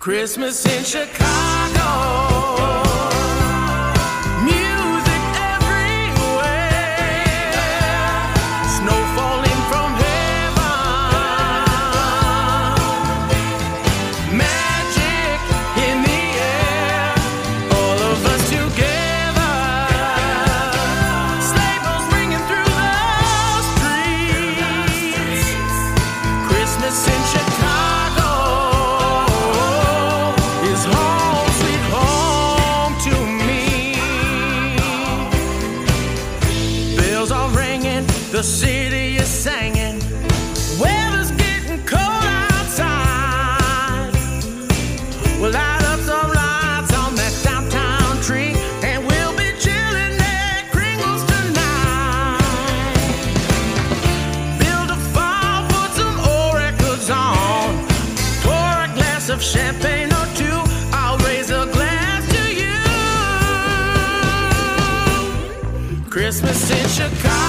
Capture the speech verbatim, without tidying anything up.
Christmas in Chicago. Music everywhere. Snow falling from heaven. Magic in the air. All of us together. Sleigh bells ringing through the streets. Christmas in Chicago. The city is singing. Weather's getting cold outside. We'll light up some lights on that downtown tree, and we'll be chilling at Kringle's tonight. Build a fire, put some old records on. Pour a glass of champagne or two. I'll raise a glass to you. Christmas in Chicago.